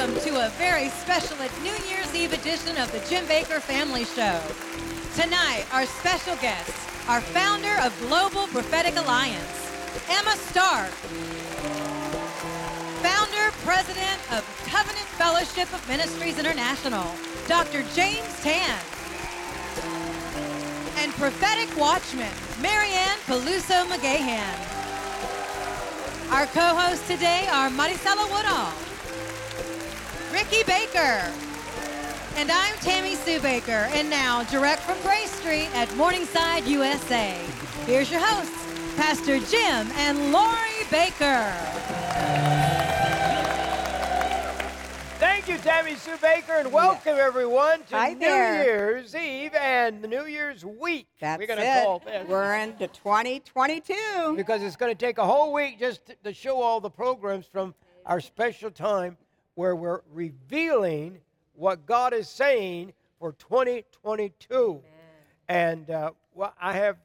welcome to a very special New Year's Eve edition of the Jim Bakker Family Show. Tonight, our special guests are founder of Global Prophetic Alliance, Emma Stark, founder, president of Covenant Fellowship of Ministries International, Dr. James Tan, and prophetic watchman, Marianne Peluso McGahan. Our co-hosts today are Maricela Woodall, Ricky Baker, and I'm Tammy Sue Baker. And now, direct from Gray Street at Morningside, USA, here's your hosts, Pastor Jim and Lori Baker. Thank you, Tammy Sue Baker, and welcome everyone to Hi New there. Year's Eve and the New Year's week. That's We're going it. to call this. We're into 2022. Because it's going to take a whole week just to show all the programs from our special time where we're revealing what God is saying for 2022. And, well, I have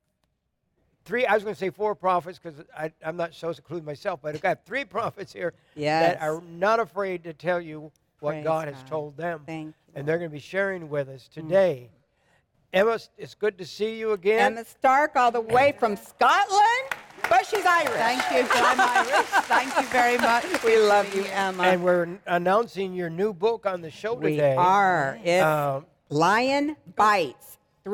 I was going to say four prophets because I'm not supposed to include myself, but I've got three prophets here that are not afraid to tell you what Praise God has God. told them. Thank you. And they're going to be sharing with us today. Emma, it's good to see you again. Emma Stark, all the way from Scotland, but she's Irish. Thank you. I'm Irish. Thank you very much. We love you, Emma. And we're announcing your new book on the show we today. are. It's Lion Bites.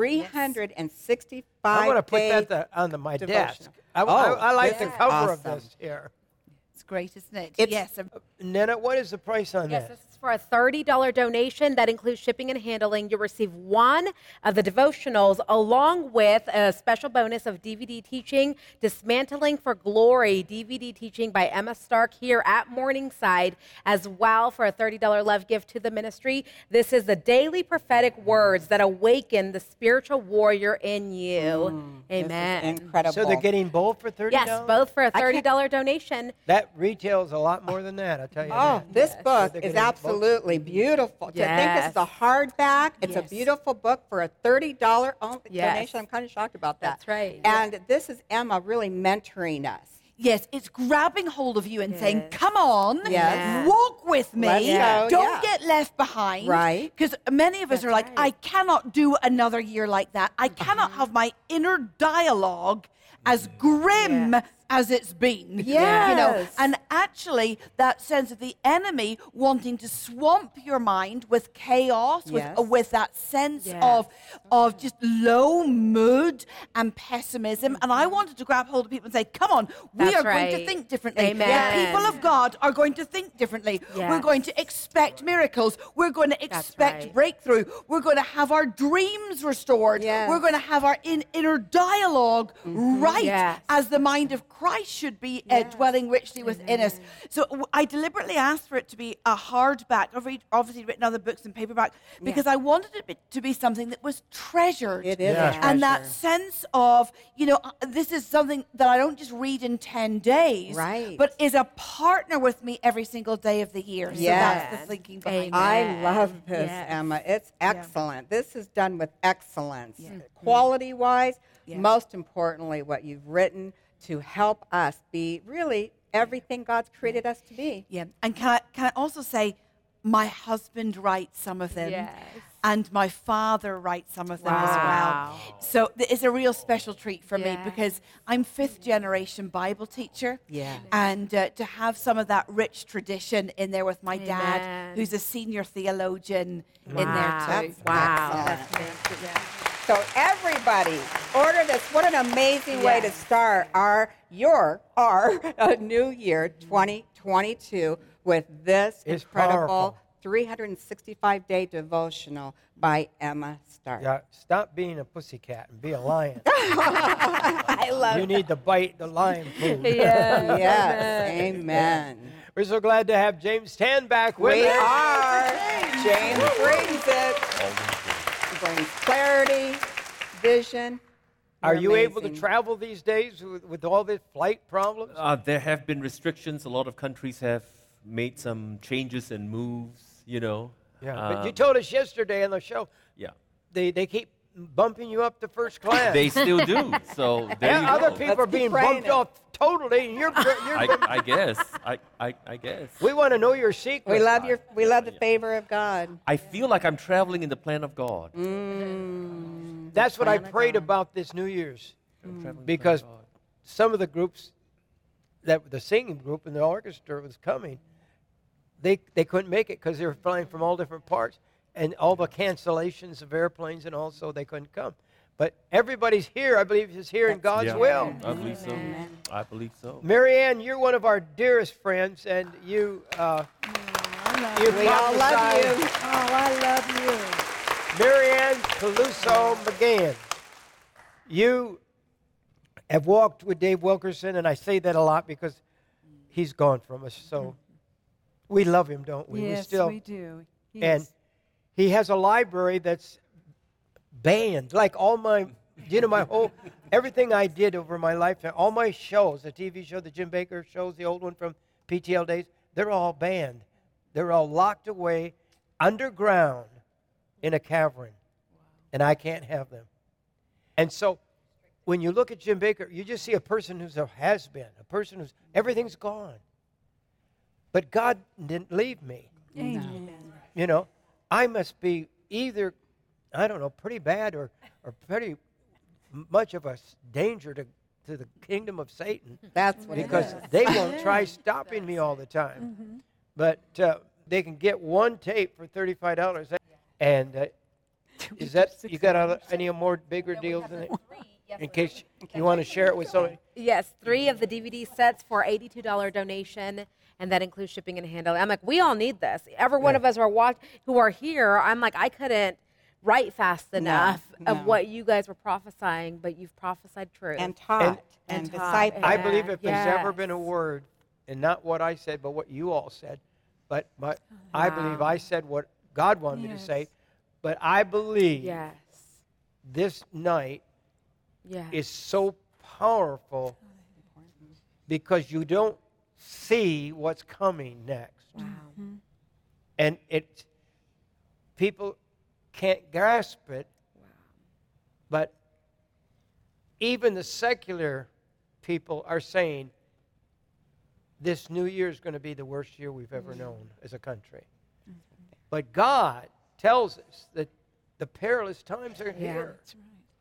365 I'm going to put day that on my devotional. desk. I like the this is cover of awesome. this here. It's great, isn't it? It's- Yes. Nana, what is the price on Yes, that? this is for a $30 donation. That includes shipping and handling. You'll receive one of the devotionals along with a special bonus of DVD teaching, Dismantling for Glory, DVD teaching by Emma Stark here at Morningside, as well for a $30 love gift to the ministry. This is the daily prophetic words that awaken the spiritual warrior in you. Amen. This is incredible. So they're getting both for $30? Yes, both for a $30 donation. That retails a lot more than that, I'll tell you Oh, that. this book They're is getting both. absolutely beautiful. To think this is a hardback, it's a Yes. beautiful book for a $30 only Yes. donation. I'm kind of shocked about that. That's right. And this is Emma really mentoring us. Yes, it's grabbing hold of you and saying, come on, Yes. walk with me. Let's go, Don't yeah. get left behind. Right. Because many of us are like, I cannot do another year like that. I cannot have my inner dialogue as grim as it's been. You know, Yes. and actually that sense of the enemy wanting to swamp your mind with chaos, Yes. with that sense Yes. of just low mood and pessimism. And I wanted to grab hold of people and say, come on, we That's are going to right. think differently. Amen. The people of God are going to think differently. Yes. We're going to expect miracles. We're going to expect right. breakthrough. We're going to have our dreams restored. Yes. We're going to have our inner dialogue right Yes. as the mind of Christ should be dwelling richly within us. So I deliberately asked for it to be a hardback. I've obviously written other books in paperback because I wanted it to be something that was treasured. It is Yeah. a treasure. And that sense of, you know, this is something that I don't just read in 10 days, Right. but is a partner with me every single day of the year. So Yes. that's the thinking behind it. I love this, Yes. Emma. It's excellent. This is done with excellence. Quality-wise, most importantly, what you've written to help us be really everything God's created us to be. Yeah. And can I also say, my husband writes some of them. Yes. And my father writes some of them as Wow. well. So it's a real special treat for me Yeah. because I'm fifth generation Bible teacher. Yeah. And to have some of that rich tradition in there with my dad, Amen. who's a senior theologian in there Wow. too. Wow. Excellent. So everybody, order this. What an amazing way to start our new year 2022 with this It's incredible powerful. 365-day devotional by Emma Stark. Yeah, stop being a pussycat and be a lion. I love You need to bite the lion food. Yes, amen. We're so glad to have James Tan back with We us. are. James brings it. He brings clarity, vision. Are You're you able to amazing. travel these days with all the flight problems? There have been restrictions. A lot of countries have made some changes and moves, you know. Yeah, but you told us yesterday on the show Yeah. they keep bumping you up to first class. They still do. So there you other go. people are keep being praying bumped it. off totally. And I guess. I guess. we want to know your secret. We love the favor of God. I feel like I'm traveling in the plan of God. That's what I Plan of prayed God. about this New Year's. I'm traveling in the plan of Because God. some of the groups, the singing group and the orchestra was coming, they couldn't make it because they were flying from all different parts, and all the cancellations of airplanes, and also they couldn't come. But everybody's here, I believe, is here in God's Yeah. will. I believe so. I believe so. Marianne, you're one of our dearest friends, and you We all love you. prophesied- Oh, I love you. Marianne Peluso McGann, you have walked with Dave Wilkerson, and I say that a lot because he's gone from us. So we love him, don't we? Yes, we do. And he has a library that's banned, like all my, my whole, everything I did over my lifetime, all my shows, the TV show, the Jim Baker shows, the old one from PTL days, they're all banned. They're all locked away underground in a cavern, and I can't have them. And so when you look at Jim Baker, you just see a person who's a has-been, a person who's, everything's gone. But God didn't leave me. Amen. You know, I must be either, I don't know, pretty bad or pretty much of a danger to the kingdom of Satan, That's what because it is. they won't try stopping me all the time. But they can get one tape for $35. And is that, you got any more bigger deals than it? In case you want to share it with somebody. Yes, 3 of the DVD sets for $82 donation, and that includes shipping and handling. I'm like, we all need this. Every one of us who are here, I'm like, I couldn't write fast enough no. of what you guys were prophesying, but you've prophesied truth. And taught and taught. discipled. I believe if there's ever Yes. been a word, and not what I said, but what you all said, but I believe I said what God wanted me to say, but I believe Yes. this night Yes. is so powerful because you don't see what's coming next. Wow. And people can't grasp it, but even the secular people are saying this new year is going to be the worst year we've ever known as a country. But God tells us that the perilous times are here. That's right.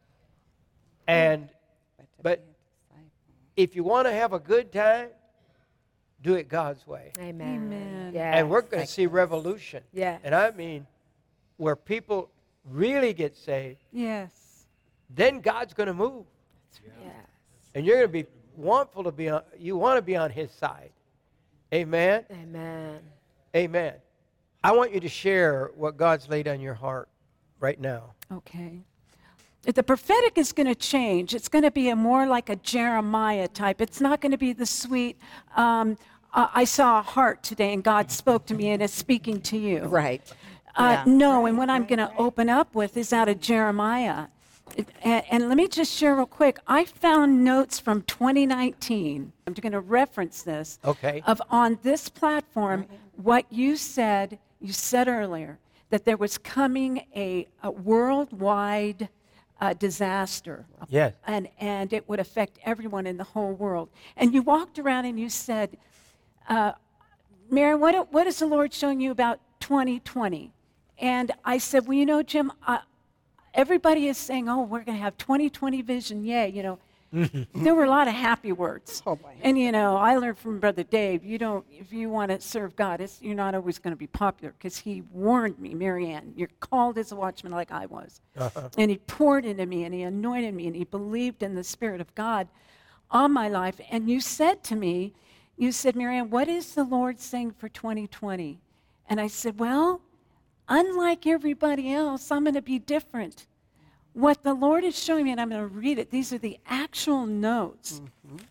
But if you want to have a good time, do it God's way. Amen. Amen. Yes. And we're going to see revolution. Yes. And I mean, where people really get saved, Yes. then God's going to move. Yes. And you're going to be wanting to be on, you want to be on his side. Amen. Amen. Amen. I want you to share what God's laid on your heart right now. Okay. The prophetic is going to change. It's going to be more like a Jeremiah type. It's not going to be the sweet, I saw a heart today and God spoke to me and it's speaking to you. Right. Yeah. No, and what I'm going to open up with is out of Jeremiah. And let me just share real quick. I found notes from 2019. I'm going to reference this. Okay. Of on this platform, what you said earlier, that there was coming a worldwide disaster. Yes. And it would affect everyone in the whole world. And you walked around and you said, Mary, what is the Lord showing you about 2020? And I said, well, you know, Jim, everybody is saying, oh, we're going to have 2020 vision. Yay, you know. There were a lot of happy words. Oh, boy. And, you know, I learned from Brother Dave, if you want to serve God, you're not always going to be popular, because he warned me, Marianne, you're called as a watchman like I was. And he poured into me, and he anointed me, and he believed in the Spirit of God on my life. And you said to me, Marianne, what is the Lord saying for 2020? And I said, well, unlike everybody else, I'm going to be different. What the Lord is showing me, and I'm going to read it, these are the actual notes.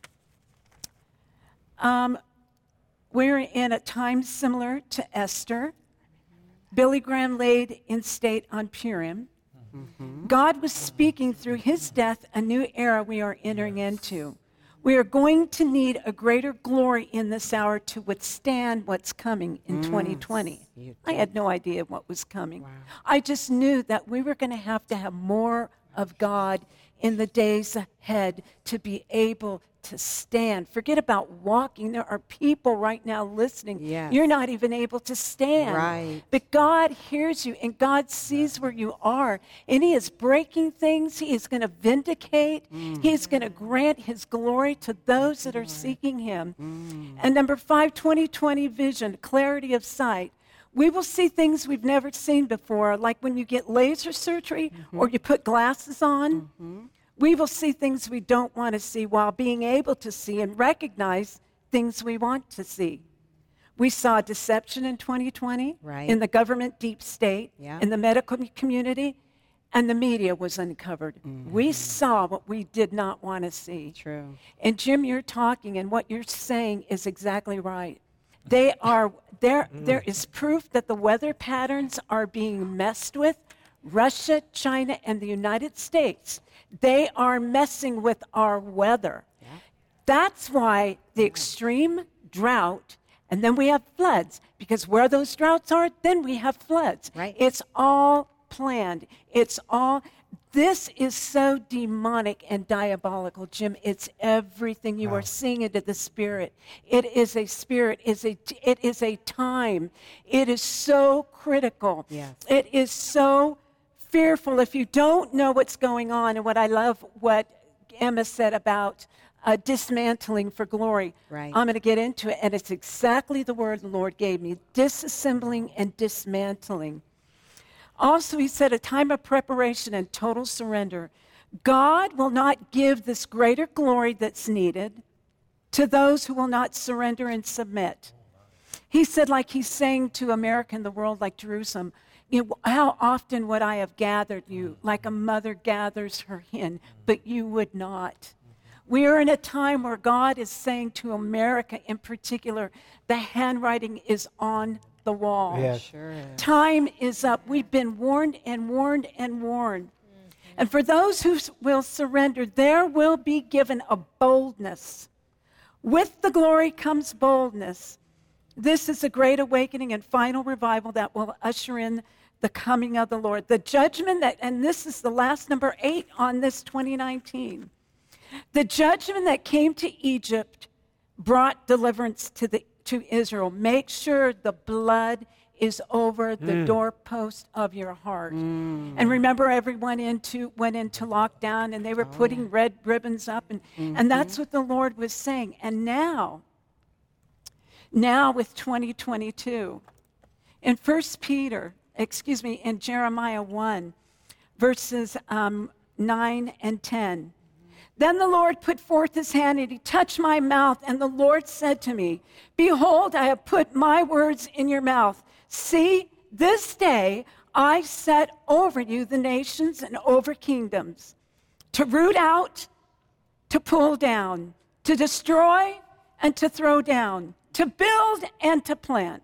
We're in a time similar to Esther. Billy Graham laid in state on Purim. God was speaking through his death, a new era we are entering into. We are going to need a greater glory in this hour to withstand what's coming in 2020. I had no idea what was coming. I just knew that we were going to have more of God in the days ahead to be able to stand. Forget about walking. There are people right now listening. Yes. You're not even able to stand. Right. But God hears you and God sees where you are. And He is breaking things. He is going to vindicate. He is going to grant His glory to those that are seeking Him. And number 5, 20/20 vision, clarity of sight. We will see things we've never seen before, like when you get laser surgery or you put glasses on. We will see things we don't want to see while being able to see and recognize things we want to see. We saw deception in 2020 Right. in the government deep state, Yeah. in the medical community, and the media was uncovered. We saw what we did not want to see. True. And Jim, you're talking, and what you're saying is exactly right. They are there. There is proof that the weather patterns are being messed with. Russia, China, and the United States, they are messing with our weather. Yeah. That's why the extreme drought, and then we have floods, because where those droughts are, then we have floods. Right. It's all planned. This is so demonic and diabolical, Jim. It's everything. You are seeing into the spirit. It is a spirit. It is a time. It is so critical. Yes. It is so fearful if you don't know what's going on. And what I love what Emma said about dismantling for glory. Right. I'm going to get into it, and it's exactly the word the Lord gave me, disassembling and dismantling. Also, he said a time of preparation and total surrender. God will not give this greater glory that's needed to those who will not surrender and submit. He said, like he's saying to America and the world, like Jerusalem, how often would I have gathered you like a mother gathers her hen, but you would not. We are in a time where God is saying to America in particular, the handwriting is on the wall. Yes. Sure is. Time is up. We've been warned and warned and warned. And for those who will surrender, there will be given a boldness. With the glory comes boldness. This is a great awakening and final revival that will usher in the coming of the Lord. The judgment and this is the last number 8 on this 2019. The judgment that came to Egypt brought deliverance to Israel. Make sure the blood is over the doorpost of your heart. And remember, everyone went into lockdown, and they were putting red ribbons up, and that's what the Lord was saying. And now with 2022, in in Jeremiah 1, verses 9 and 10. Then the Lord put forth his hand, and he touched my mouth, and the Lord said to me, behold, I have put my words in your mouth. See, this day I set over you the nations and over kingdoms, to root out, to pull down, to destroy and to throw down, to build and to plant.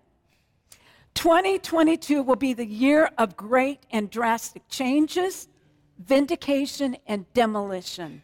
2022 will be the year of great and drastic changes, vindication, and demolition.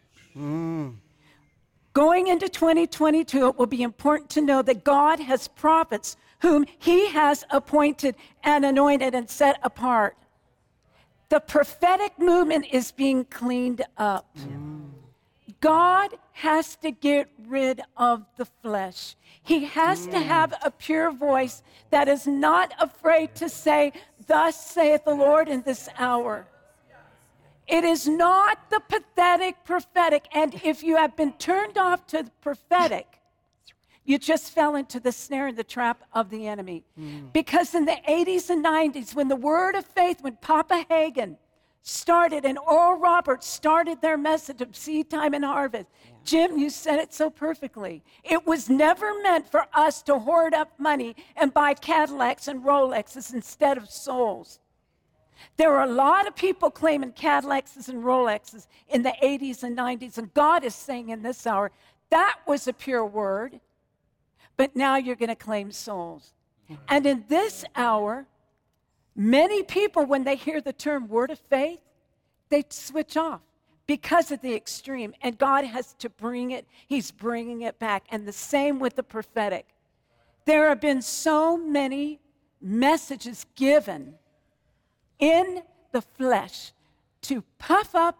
Going into 2022, it will be important to know that God has prophets whom he has appointed and anointed and set apart. The prophetic movement is being cleaned up. God has to get rid of the flesh. He has to have a pure voice that is not afraid to say, thus saith the Lord in this hour. It is not the pathetic prophetic. And if you have been turned off to the prophetic, you just fell into the snare and the trap of the enemy. Because in the 80s and 90s, when the word of faith, when Papa Hagin started and Oral Roberts started their message of seed time and harvest, Jim, you said it so perfectly. It was never meant for us to hoard up money and buy Cadillacs and Rolexes instead of souls. There were a lot of people claiming Cadillacs and Rolexes in the 80s and 90s, and God is saying in this hour, that was a pure word, but now you're going to claim souls. And in this hour, many people, when they hear the term word of faith, they switch off because of the extreme, and God has to bring it, he's bringing it back. And the same with the prophetic. There have been so many messages given in the flesh to puff up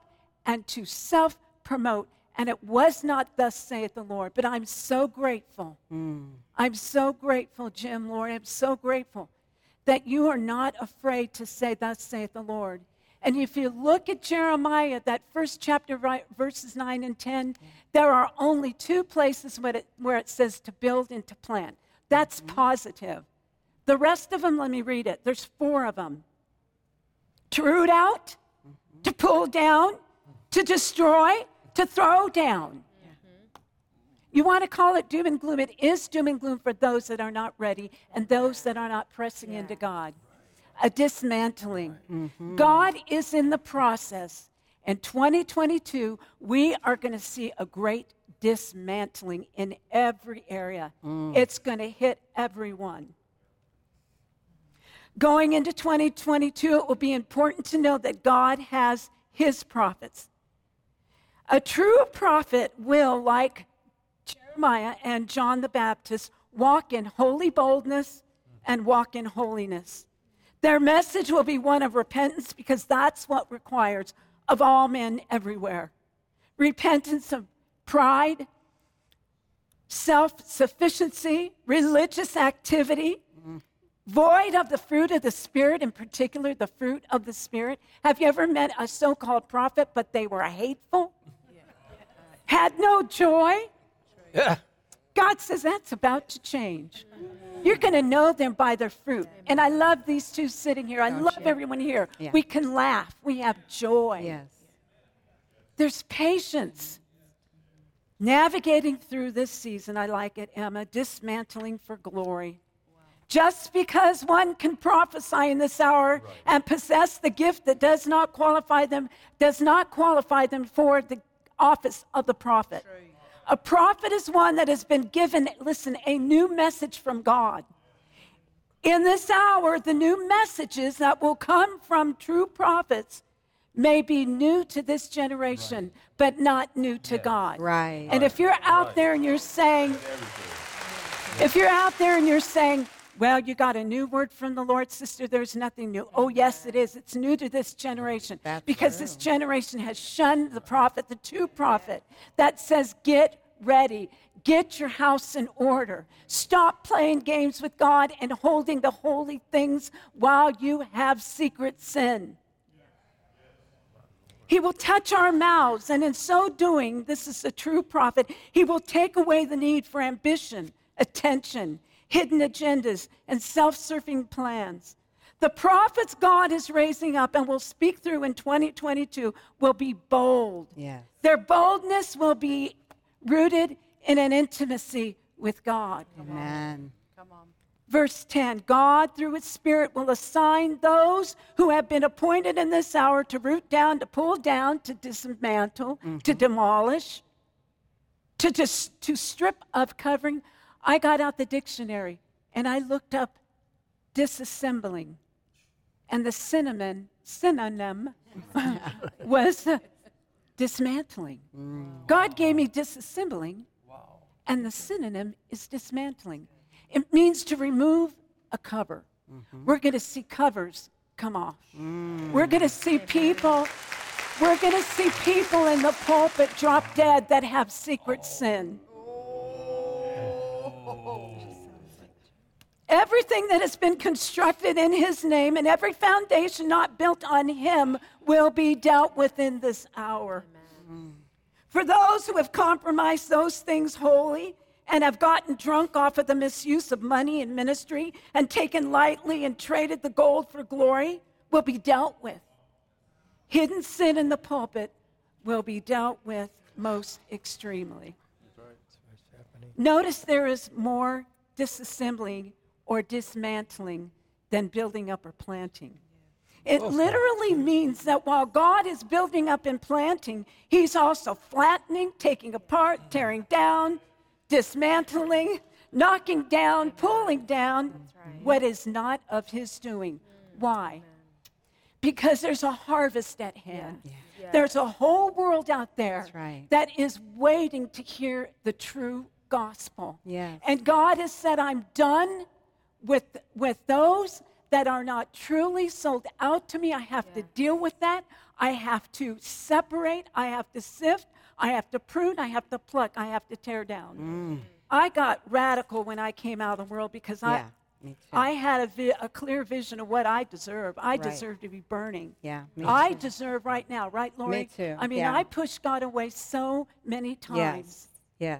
and to self-promote. And it was not thus saith the Lord. But I'm so grateful. I'm so grateful, Jim, Lord. I'm so grateful that you are not afraid to say, thus saith the Lord. And if you look at Jeremiah, that first chapter, verses 9 and 10, there are only 2 places where it says to build and to plant. That's positive. The rest of them, let me read it. There's 4 of them. To root out, to pull down, to destroy, to throw down. You want to call it doom and gloom. It is doom and gloom for those that are not ready and those that are not pressing into God. A dismantling. God is in the process. In 2022, we are going to see a great dismantling in every area. It's going to hit everyone. Going into 2022, it will be important to know that God has his prophets. A true prophet will, like Jeremiah and John the Baptist, walk in holy boldness and walk in holiness. Their message will be one of repentance because that's what requires of all men everywhere. Repentance of pride, self-sufficiency, religious activity, void of the fruit of the Spirit, in particular the fruit of the Spirit. Have you ever met a so-called prophet, but they were hateful? Had no joy? Yeah. God says that's about to change. You're going to know them by their fruit. And I love these 2 sitting here. I love everyone here. Yeah. We can laugh. We have joy. Yes. There's patience. Navigating through this season, I like it, Emma, dismantling for glory. Just because one can prophesy in this hour and possess the gift that does not qualify them for the office of the prophet. A prophet is one that has been given, listen, a new message from God. In this hour, the new messages that will come from true prophets may be new to this generation, but not new to God. Right. And if you're out there and you're saying, well, you got a new word from the Lord, sister, there's nothing new. Oh, yes, it is. It's new to this generation. Because this generation has shunned the prophet, the true prophet, that says, get ready. Get your house in order. Stop playing games with God and holding the holy things while you have secret sin. He will touch our mouths, and in so doing, this is a true prophet, he will take away the need for ambition, attention, hidden agendas, and self-serving plans. The prophets God is raising up and will speak through in 2022 will be bold. Yes. Their boldness will be rooted in an intimacy with God. Amen. Verse 10, God, through his Spirit, will assign those who have been appointed in this hour to root down, to pull down, to dismantle, to demolish, to strip of covering. I got out the dictionary, and I looked up disassembling. And the synonym was dismantling. God gave me disassembling, and the synonym is dismantling. It means to remove a cover. We're going to see covers come off. We're going to see people in the pulpit drop dead that have secret sin. Everything that has been constructed in his name and every foundation not built on him will be dealt with in this hour. For those who have compromised those things wholly and have gotten drunk off of the misuse of money in ministry and taken lightly and traded the gold for glory will be dealt with. Hidden sin in the pulpit will be dealt with most extremely. Notice there is more disassembling or dismantling than building up or planting. It literally means that while God is building up and planting, he's also flattening, taking apart, tearing down, dismantling, knocking down, pulling down what is not of his doing. Why? Because there's a harvest at hand. There's a whole world out there that is waiting to hear the true gospel. And God has said, I'm done with those that are not truly sold out to me. I have to deal with that. I have to separate. I have to sift. I have to prune. I have to pluck. I have to tear down. I got radical when I came out of the world because I had a clear vision of what I deserve. I deserve to be burning. Yeah, me I too. deserve right now, right, Lori? Me too, I mean, yeah. I pushed God away so many times. Yes.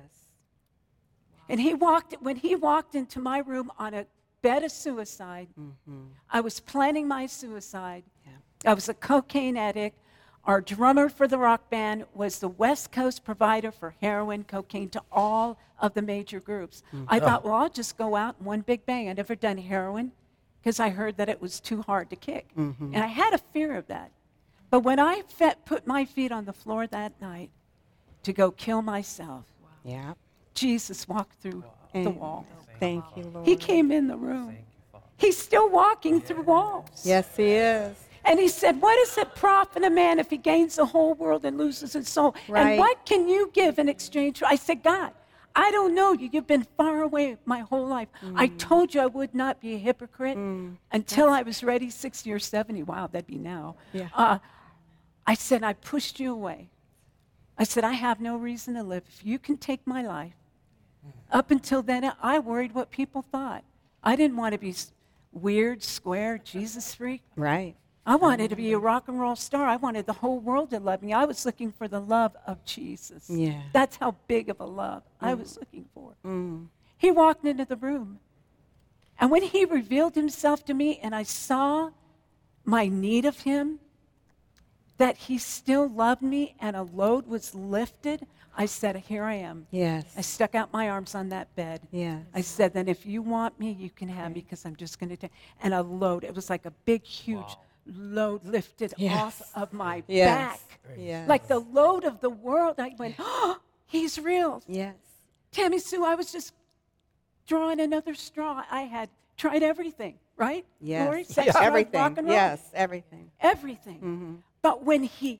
And when he walked into my room on a bed of suicide, I was planning my suicide. Yeah. I was a cocaine addict. Our drummer for the rock band was the West Coast provider for heroin, cocaine to all of the major groups. I thought, well, I'll just go out in one big bang. I'd never done heroin because I heard that it was too hard to kick. And I had a fear of that. But when I put my feet on the floor that night to go kill myself, Yeah. Jesus walked through the wall. Thank you, Lord. He came in the room. He's still walking through walls. Yes, he is. And he said, what does it profit a man if he gains the whole world and loses his soul? Right. And what can you give in exchange for? I said, God, I don't know you. You've been far away my whole life. I told you I would not be a hypocrite until I was ready, 60 or 70. Wow, that'd be now. Yeah. I said, I pushed you away. I said, I have no reason to live. If you can take my life. Up until then, I worried what people thought. I didn't want to be weird, square, Jesus freak. Right. I wanted to be a rock and roll star. I wanted the whole world to love me. I was looking for the love of Jesus. Yeah. That's how big of a love I was looking for. He walked into the room. And when he revealed himself to me and I saw my need of him, that he still loved me and a load was lifted, I said, here I am. Yes. I stuck out my arms on that bed. Yes. I said, then if you want me, you can have me because I'm just going to take. And a load, it was like a big, huge load lifted off of my back. Yes. Like the load of the world. I went, oh, he's real. Yes. Tammy Sue, I was just drawing another straw. I had tried everything, right? Yes. Lori? Sex, drugs, Everything. rock and roll. Yes, everything. Everything. But when he,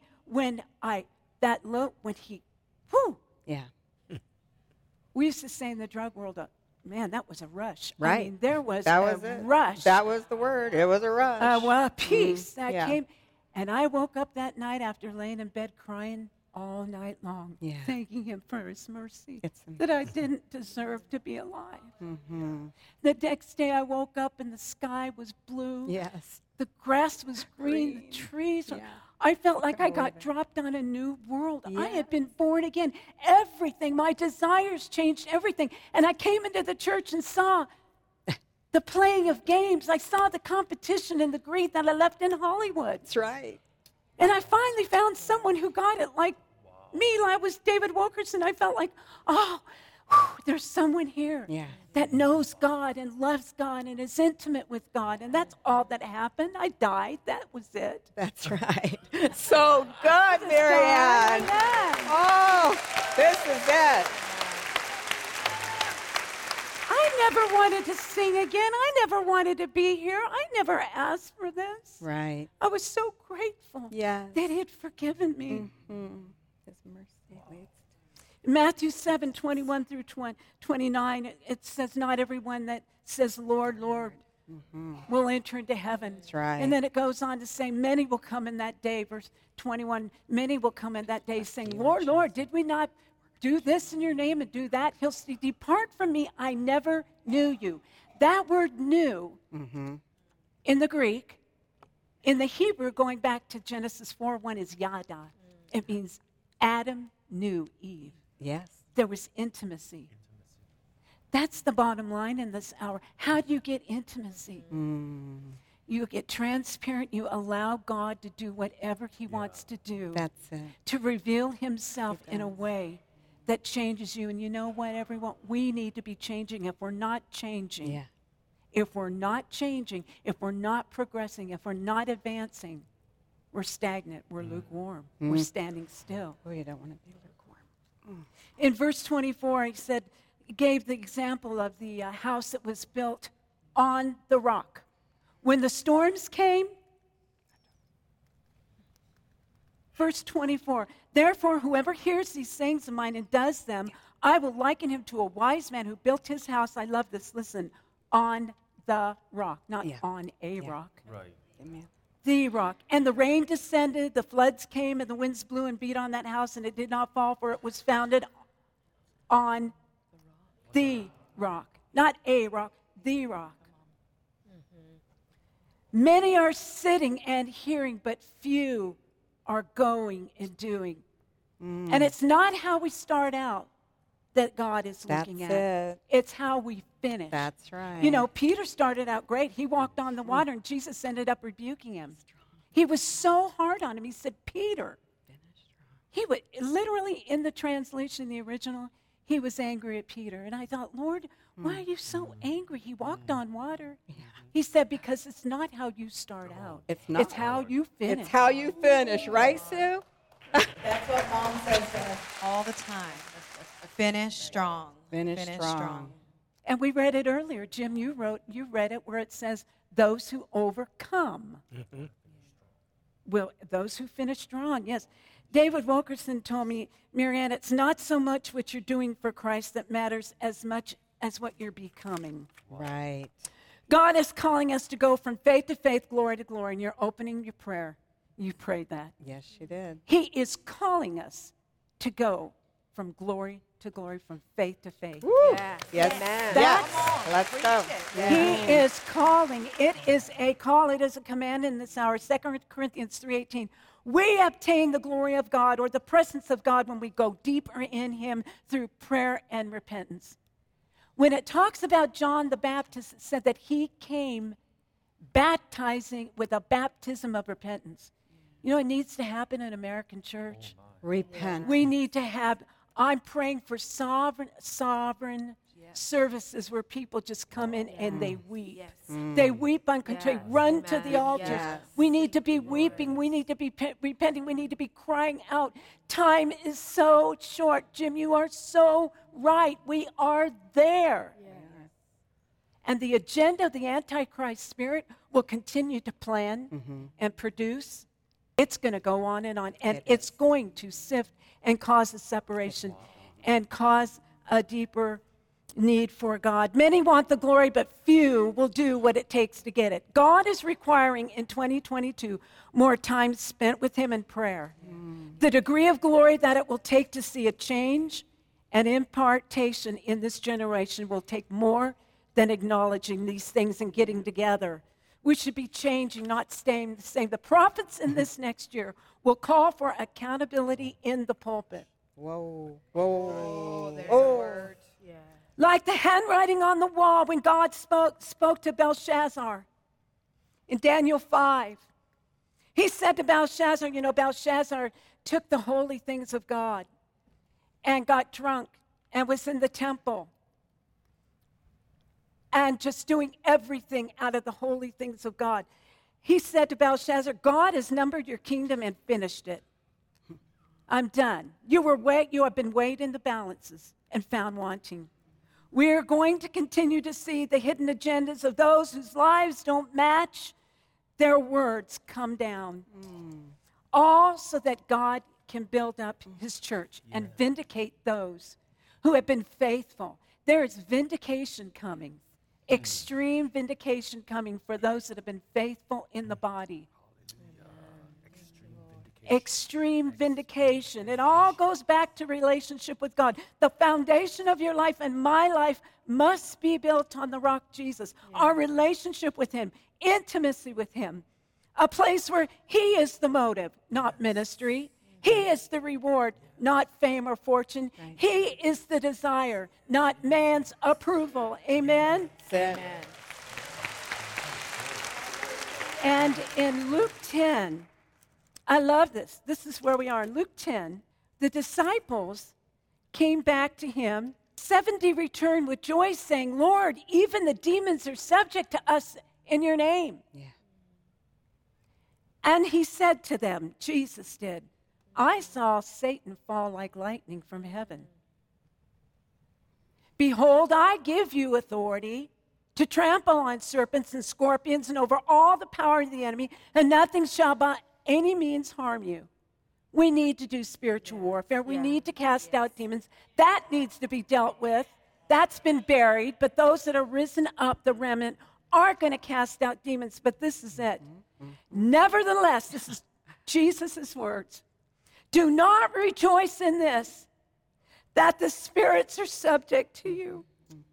whew, Yeah. we used to say in the drug world, man, that was a rush. Right. I mean, there was That a was it. rush. That was the word. It was a rush. Well, peace that Yeah. came. And I woke up that night after laying in bed crying all night long, Yeah. thanking him for his mercy, It's that I didn't deserve to be alive. The next day I woke up and the sky was blue. Yes. The grass was green, the trees. Yeah. I felt like I got dropped on a new world. I had been born again. Everything, my desires changed everything. And I came into the church and saw the playing of games. I saw the competition and the greed that I left in Hollywood. That's right. And I finally found someone who got it like me. I was David Wilkerson. I felt like, oh, whew, there's someone here that knows God and loves God and is intimate with God. And that's all that happened. I died. That was it. That's right. So good, Marianne. Amen. Oh, this is it. I never wanted to sing again. I never wanted to be here. I never asked for this. Right. I was so grateful Yes. that He had forgiven me. His mercy leads. Matthew 7:21 through 29, it says, not everyone that says, Lord, Lord, will enter into heaven. That's right. And then it goes on to say, many will come in that day, verse 21, many will come in that day saying, Lord, Lord, did we not do this in your name and do that? He'll say, depart from me, I never knew you. That word knew in the Greek, in the Hebrew, going back to Genesis 4:1 is yada. It means Adam knew Eve. Yes. There was intimacy. That's the bottom line in this hour. How do you get intimacy? You get transparent. You allow God to do whatever He wants to do. That's it. To reveal Himself in a way that changes you. And you know what, everyone? We need to be changing. If we're not changing, Yeah. if we're not changing, if we're not progressing, if we're not advancing, we're stagnant. We're lukewarm. We're standing still. Oh, you don't want to be lukewarm. In verse 24, he gave the example of the house that was built on the rock. When the storms came, verse 24, therefore, whoever hears these sayings of mine and does them, I will liken him to a wise man who built his house, I love this, listen, on the rock, not Yeah. on a Yeah. rock. Right. Amen. The rock. And the rain descended, the floods came, and the winds blew and beat on that house, and it did not fall, for it was founded on the rock. Not a rock, the rock. Many are sitting and hearing, but few are going and doing. And it's not how we start out that God is looking That's at. it. It's how we finish. That's right. You know, Peter started out great. He walked on the water, and Jesus ended up rebuking him. He was so hard on him. He said, Peter. He would literally, in the translation, the original, he was angry at Peter. And I thought, Lord, why are you so angry? He walked on water. He said, because it's not how you start out. It's not. It's how you finish. It's how you finish, right, Sue? That's what Mom says to us all the time. Finish strong. Finish strong. And we read it earlier. Jim, you read it where it says, those who overcome will, those who finish strong. Yes. David Wilkerson told me, Marianne, it's not so much what you're doing for Christ that matters as much as what you're becoming. Right. God is calling us to go from faith to faith, glory to glory. And you're opening your prayer. You prayed that. Yes, she did. He is calling us to go from glory to glory, from faith to faith. Yes. Yes. That's- Let's go. He is calling. It is a call. It is a command in this hour. 2 Corinthians 3:18. We obtain the glory of God or the presence of God when we go deeper in him through prayer and repentance. When it talks about John the Baptist, it said that he came baptizing with a baptism of repentance. You know what needs to happen in American church? Repent. We need to have, I'm praying for sovereign services where people just come in and they weep. They weep uncontrollably, run to the altars. Yes. We need to be weeping. We need to be repenting. We need to be crying out. Time is so short. Jim, you are so right. We are there. And the agenda of the Antichrist spirit will continue to plan and produce. It's going to go on. And it's going to sift and cause a separation and cause a deeper need for God. Many want the glory, but few will do what it takes to get it. God is requiring in 2022 more time spent with him in prayer. The degree of glory that it will take to see a change and impartation in this generation will take more than acknowledging these things and getting together. We should be changing, not staying the same. The prophets in this next year will call for accountability in the pulpit. Whoa. Whoa. There's a word. Like the handwriting on the wall when God spoke to Belshazzar in Daniel 5. He said to Belshazzar, you know, Belshazzar took the holy things of God and got drunk and was in the temple and just doing everything out of the holy things of God. He said to Belshazzar, God has numbered your kingdom and finished it. I'm done. You have been weighed in the balances and found wanting. We're going to continue to see the hidden agendas of those whose lives don't match their words come down. All so that God can build up his church and vindicate those who have been faithful. There is vindication coming, extreme vindication coming for those that have been faithful in the body. Extreme vindication. It all goes back to relationship with God. The foundation of your life and my life must be built on the rock Jesus. Our relationship with him, intimacy with him, a place where he is the motive, not ministry. He is the reward, not fame or fortune. He is the desire, not man's approval. Amen? Amen. And in Luke 10, I love this. This is where we are. In Luke 10, the disciples came back to him. 70 returned with joy, saying, Lord, even the demons are subject to us in your name. Yeah. And he said to them, Jesus did, I saw Satan fall like lightning from heaven. Behold, I give you authority to trample on serpents and scorpions and over all the power of the enemy, and nothing shall by any means harm you. We need to do spiritual warfare. We need to cast out demons. That needs to be dealt with. That's been buried. But those that are risen up, the remnant, are going to cast out demons, but this is it. Nevertheless, this is Jesus' words. Do not rejoice in this, that the spirits are subject to you,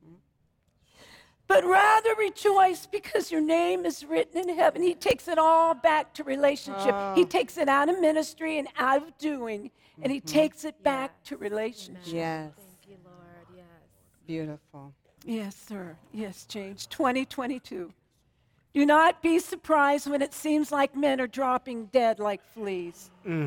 but rather rejoice because your name is written in heaven. He takes it all back to relationship. He takes it out of ministry and out of doing, and he takes it back to relationship. Yes. Thank you, Lord. Yes. Beautiful. Yes, sir. Yes, James. 2022. Do not be surprised when it seems like men are dropping dead like fleas.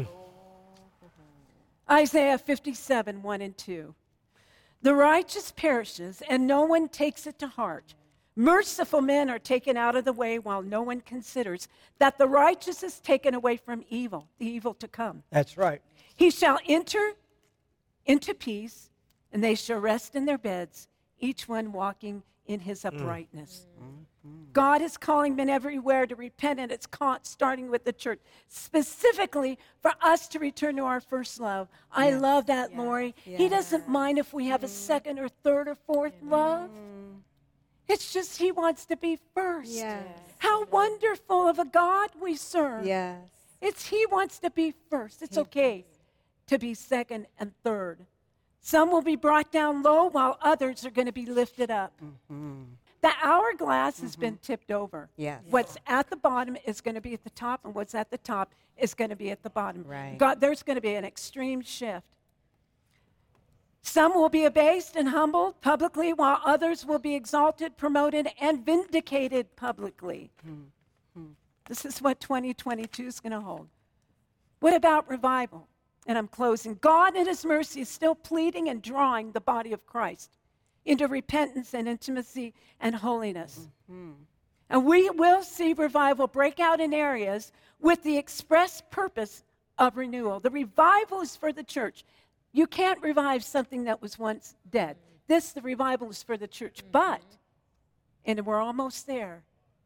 Isaiah 57, 1 and 2. The righteous perishes, and no one takes it to heart. Merciful men are taken out of the way while no one considers that the righteous is taken away from evil, the evil to come. That's right. He shall enter into peace, and they shall rest in their beds, each one walking in his uprightness. God is calling men everywhere to repent, and it's starting with the church, specifically for us to return to our first love. I love that, Lori. He doesn't mind if we have a second or third or fourth love. It's just he wants to be first. Yes. How wonderful of a God we serve. Yes. It's he wants to be first. It's okay to be second and third. Some will be brought down low while others are going to be lifted up. The hourglass has been tipped over. Yes. What's at the bottom is going to be at the top, and what's at the top is going to be at the bottom. Right. God, there's going to be an extreme shift. Some will be abased and humbled publicly, while others will be exalted, promoted, and vindicated publicly. This is what 2022 is going to hold. What about revival? And I'm closing. God in his mercy is still pleading and drawing the body of Christ into repentance and intimacy and holiness. And we will see revival break out in areas with the express purpose of renewal. The revival is for the church. You can't revive something that was once dead. The revival is for the church. But, and we're almost there,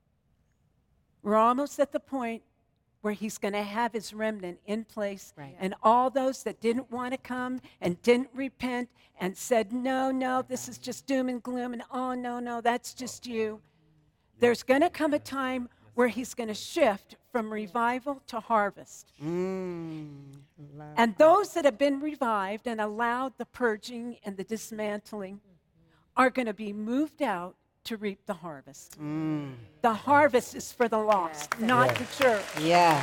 we're almost at the point where he's going to have his remnant in place. Right. And all those that didn't want to come and didn't repent and said, no, this is just doom and gloom, and oh, no, that's just you. There's going to come a time where he's going to shift from revival to harvest. And those that have been revived and allowed the purging and the dismantling are going to be moved out to reap the harvest. The harvest is for the lost, not the church. Yes.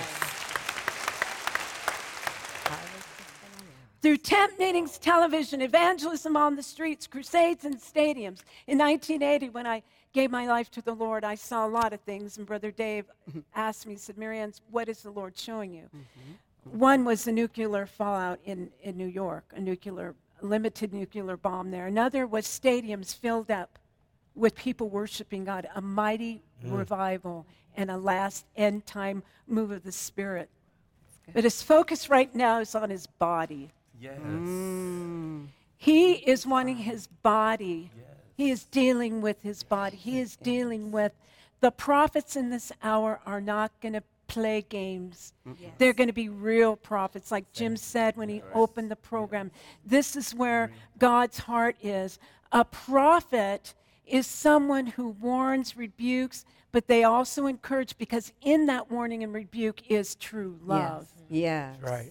Through tent meetings, television, evangelism on the streets, crusades, and stadiums. In 1980, when I gave my life to the Lord, I saw a lot of things. And Brother Dave asked me, he said, Marianne, what is the Lord showing you? One was the nuclear fallout in New York, a limited nuclear bomb there. Another was stadiums filled up with people worshiping God, a mighty revival and a last end time move of the Spirit. But his focus right now is on his body. Yes. He is wanting his body. He is dealing with his body. He is dealing with the prophets in this hour are not going to play games. They're going to be real prophets, like Jim said when he opened the program. This is where God's heart is. A prophet is someone who warns, rebukes, but they also encourage, because in that warning and rebuke is true love. Yes. Right.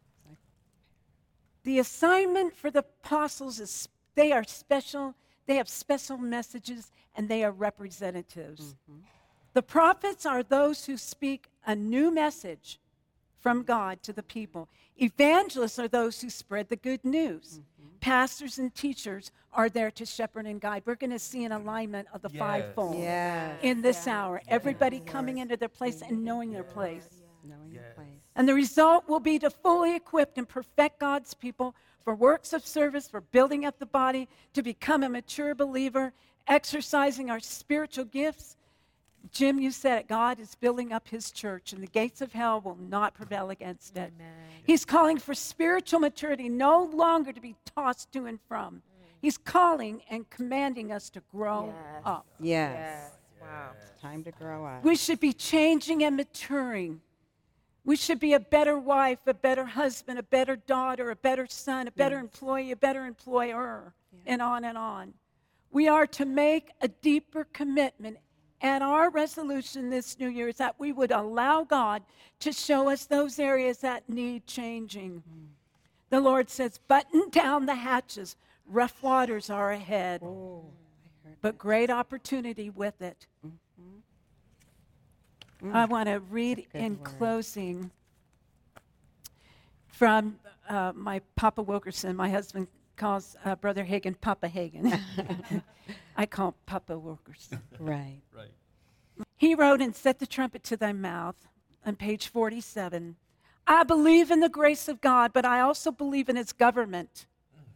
The assignment for the apostles is they are special, they have special messages, and they are representatives. The prophets are those who speak a new message from God to the people. Evangelists are those who spread the good news. Pastors and teachers are there to shepherd and guide. We're going to see an alignment of the fivefold in this hour. Everybody coming into their place and knowing their place. Knowing your place. And the result will be to fully equip and perfect God's people for works of service, for building up the body, to become a mature believer, exercising our spiritual gifts. Jim, you said it. God is building up his church, and the gates of hell will not prevail against it. He's calling for spiritual maturity, no longer to be tossed to and from. He's calling and commanding us to grow up. Yes. Wow. It's time to grow up. We should be changing and maturing. We should be a better wife, a better husband, a better daughter, a better son, a better employee, a better employer, and on and on. We are to make a deeper commitment And our resolution this new year is that we would allow God to show us those areas that need changing. The Lord says, button down the hatches. Rough waters are ahead, but great opportunity with it. I want to read in closing from my Papa Wilkerson. My husband calls Brother Hagin Papa Hagin. I call him Papa Wilkerson. Right. Right. He wrote and set the trumpet to thy mouth on page 47. I believe in the grace of God, but I also believe in his government.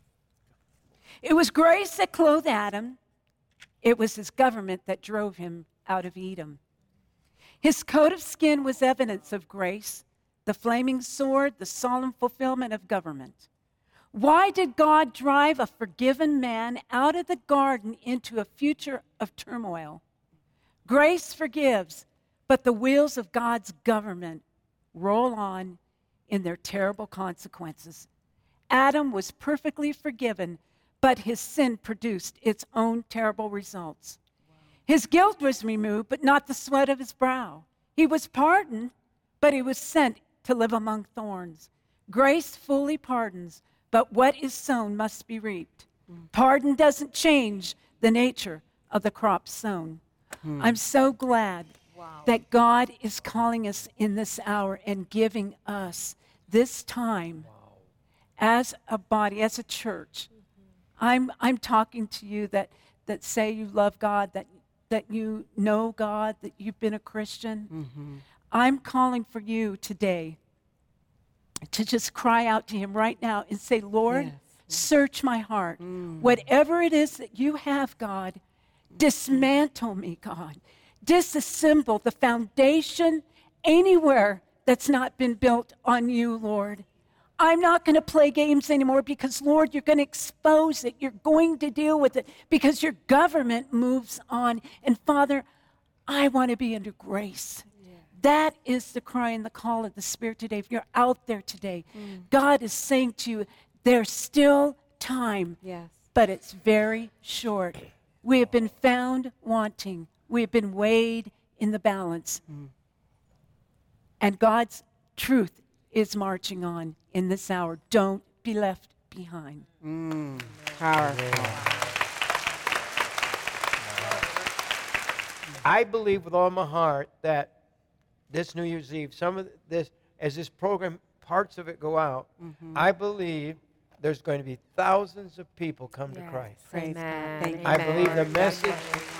It was grace that clothed Adam. It was his government that drove him out of Edom. His coat of skin was evidence of grace, the flaming sword, the solemn fulfillment of government. Why did God drive a forgiven man out of the garden into a future of turmoil? Grace forgives, but the wheels of God's government roll on in their terrible consequences. Adam was perfectly forgiven, but his sin produced its own terrible results. His guilt was removed, but not the sweat of his brow. He was pardoned, but he was sent to live among thorns. Grace fully pardons, but what is sown must be reaped. Pardon doesn't change the nature of the crop sown. I'm so glad that God is calling us in this hour and giving us this time as a body, as a church. I'm talking to you that say you love God, that you know God, that you've been a Christian. I'm calling for you today to just cry out to him right now and say, Lord, search my heart. Whatever it is that you have, God, dismantle me, God. Disassemble the foundation anywhere that's not been built on you, Lord. I'm not going to play games anymore because, Lord, you're going to expose it. You're going to deal with it because your government moves on. And, Father, I want to be under grace. That is the cry and the call of the Spirit today. If you're out there today, God is saying to you, there's still time, but it's very short. We have been found wanting. We have been weighed in the balance. And God's truth is marching on in this hour. Don't be left behind. Powerful. I believe with all my heart that this New Year's Eve, some of this, as this program, parts of it go out, I believe there's going to be thousands of people come to Christ. Amen. I believe the message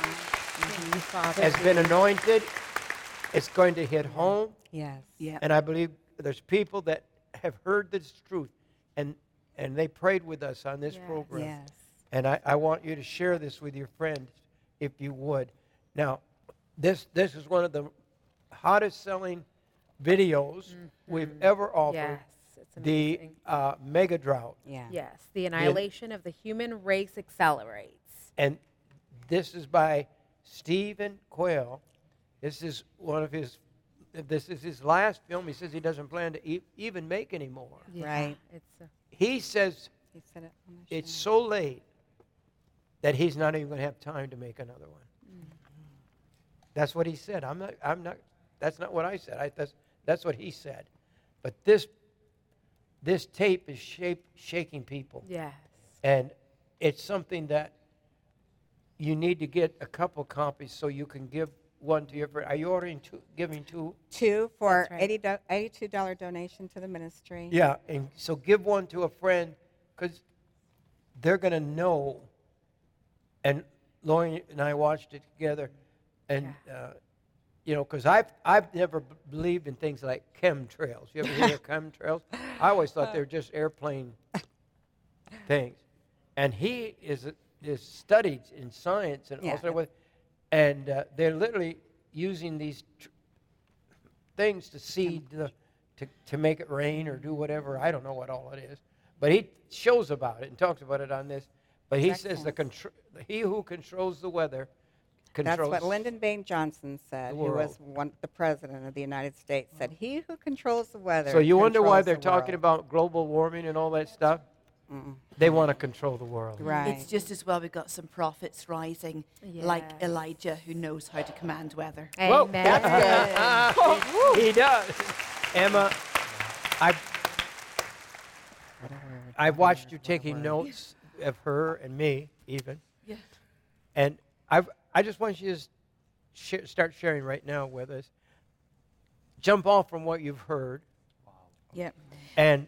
has been anointed. It's going to hit home. Yes. And I believe there's people that have heard this truth, and they prayed with us on this program. Yes. And I want you to share this with your friends, if you would. Now, this is one of the hottest selling videos we've ever offered. Yes, it's the amazing. mega drought. Yes, the annihilation of the human race accelerates. And this is by Stephen Quayle. This is his last film. He says he doesn't plan to even make any more. Right. He says He said it on the it's show. so late that he's not even going to have time to make another one. That's what he said. I'm not. That's not what I said. That's what he said. But this tape is shaking people. Yes. And it's something that you need to get a couple copies so you can give one to your friend. Are you ordering giving two? Two for That's right. $82 donation to the ministry. Yeah, and so give one to a friend because they're going to know. And Lauren and I watched it together, and because I've never believed in things like chemtrails. You ever hear of chemtrails? I always thought they were just airplane things. And he is studied in science and all sorts of, and they're literally using these things to seed to make it rain or do whatever. I don't know what all it is, but he shows about it and talks about it on this. But he says he who controls the weather controls. That's what Lyndon Baines Johnson said, who was the president of the United States, said, he who controls the weather. So you wonder why controls they're the talking world." about global warming and all that stuff? They want to control the world. Right. It's just as well we've got some prophets rising, like Elijah, who knows how to command weather. Whoa. Amen. He does. Emma, I've watched you taking notes of her and me, even. Yeah. And I just want you to start sharing right now with us. Jump off from what you've heard. Yeah. And,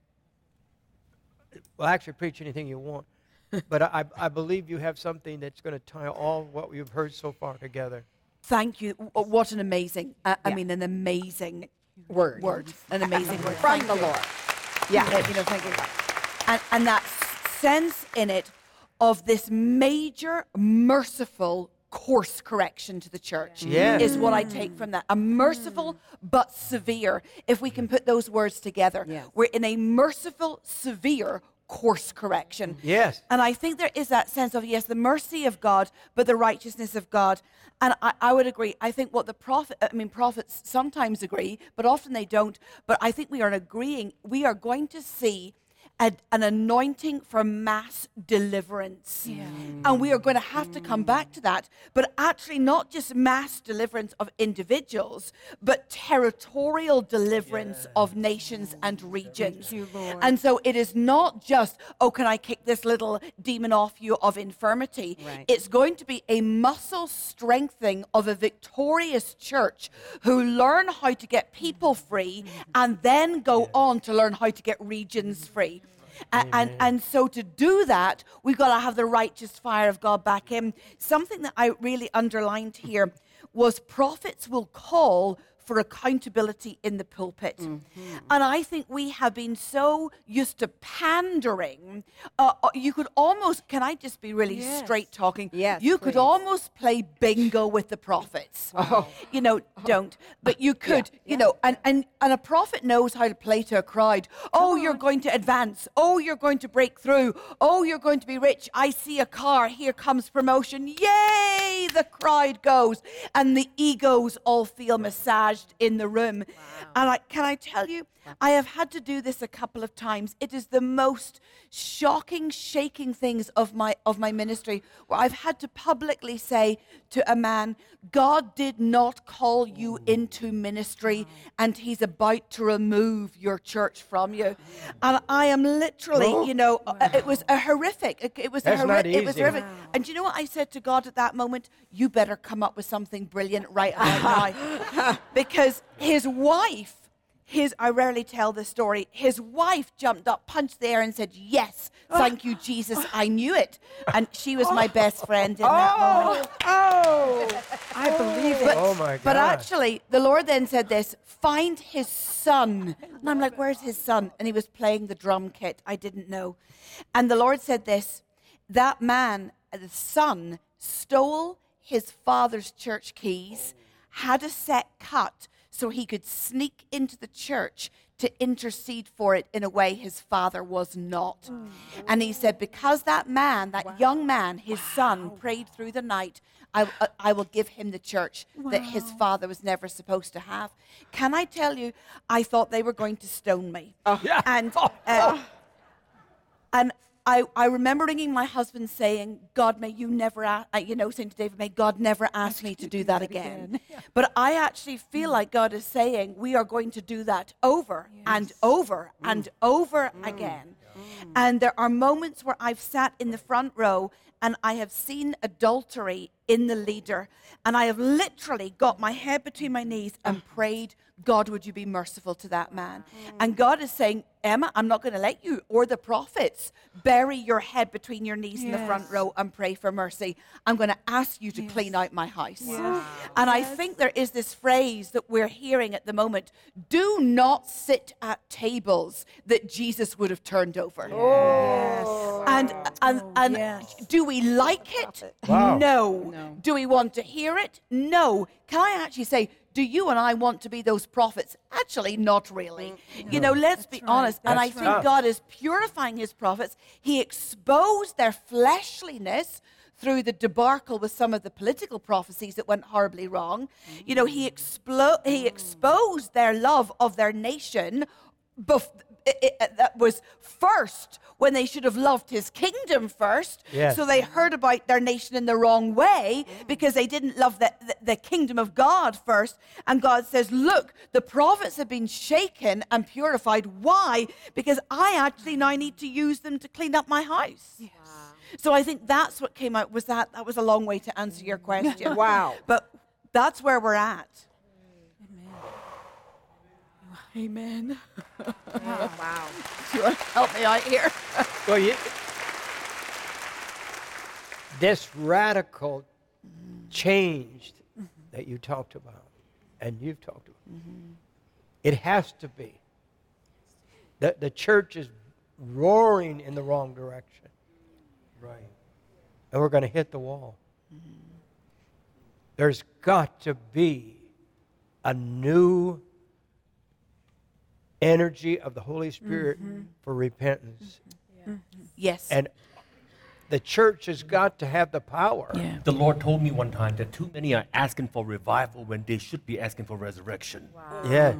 well, actually preach anything you want. But I believe you have something that's going to tie all what you've heard so far together. Thank you. What an amazing, I mean, an amazing Word. An amazing word. From the Lord. Yeah. Thank you. And that sense in it of this major, merciful course correction to the church Yes. is what I take from that. A merciful but severe, if we can put those words together. Yes. We're in a merciful, severe course correction. Yes. And I think there is that sense of, yes, the mercy of God, but the righteousness of God. And I would agree. I think what prophets sometimes agree, but often they don't. But I think we are agreeing, we are going to see an anointing for mass deliverance. Yeah. And we are going to have to come back to that. But actually not just mass deliverance of individuals, but territorial deliverance of nations and regions. Thank you, Lord. And so it is not just, oh, can I kick this little demon off you of infirmity? Right. It's going to be a muscle strengthening of a victorious church who learn how to get people free and then go on to learn how to get regions free. And so to do that, we've got to have the righteous fire of God back in. Something that I really underlined here was prophets will call for accountability in the pulpit. And I think we have been so used to pandering. You could almost, can I just be really straight talking? Yes, You could please. almost play bingo with the prophets. You know, don't. But you could, you know, and a prophet knows how to play to a crowd. Oh, you're going to advance. Oh, you're going to break through. Oh, you're going to be rich. I see a car. Here comes promotion. Yay! The crowd goes. And the egos all feel massaged in the room. And can I tell you, I have had to do this a couple of times. It is the most shocking, shaking things of my ministry, where I've had to publicly say to a man, God did not call you into ministry, and he's about to remove your church from you. And I am literally, you know, it was a horrific. It was That's not It was easy. horrific. And do you know what I said to God at that moment? You better come up with something brilliant right about now. Because his wife, I rarely tell this story, his wife jumped up, punched the air and said, yes, thank you, Jesus, I knew it. And she was my best friend in that moment. I believe it. Oh, my God. But actually, the Lord then said this, find his son. And I'm like, where's his son? And he was playing the drum kit. I didn't know. And the Lord said this, that man, the son, stole his father's church keys, had a set cut so he could sneak into the church to intercede for it in a way his father was not. And he said, because that man, that young man, his son, prayed through the night, I will give him the church that his father was never supposed to have. Can I tell you, I thought they were going to stone me. And I remember ringing my husband saying, God, may you never, saying to David, may God never ask me to do that again. But I actually feel like God is saying, we are going to do that over and over and over again. And there are moments where I've sat in the front row and I have seen adultery in the leader. And I have literally got my head between my knees and prayed, God, would you be merciful to that man? And God is saying, Emma, I'm not going to let you or the prophets bury your head between your knees in the front row and pray for mercy. I'm going to ask you to clean out my house. And I think there is this phrase that we're hearing at the moment, do not sit at tables that Jesus would have turned over. And do we like it? Wow. No. Do we want to hear it? No. Can I actually say, do you and I want to be those prophets? Actually, not really. You know, let's be honest. And I think God is purifying his prophets. He exposed their fleshliness through the debacle with some of the political prophecies that went horribly wrong. You know, he exposed their love of their nation that was first when they should have loved his kingdom first. Yes. So they heard about their nation in the wrong way because they didn't love the kingdom of God first. And God says, look, the prophets have been shaken and purified. Why? Because I actually now need to use them to clean up my house. Yes. So I think that's what came out. That was a long way to answer your question. Wow. But that's where we're at. Amen. Wow. Do you want to help me out here? Well, this radical change that you talked about, and you've talked about, it has to be. The church is roaring in the wrong direction. Right. And we're going to hit the wall. There's got to be a new energy of the Holy Spirit for repentance. Yes. And the church has got to have the power. Yeah. The Lord told me one time that too many are asking for revival when they should be asking for resurrection. Yeah.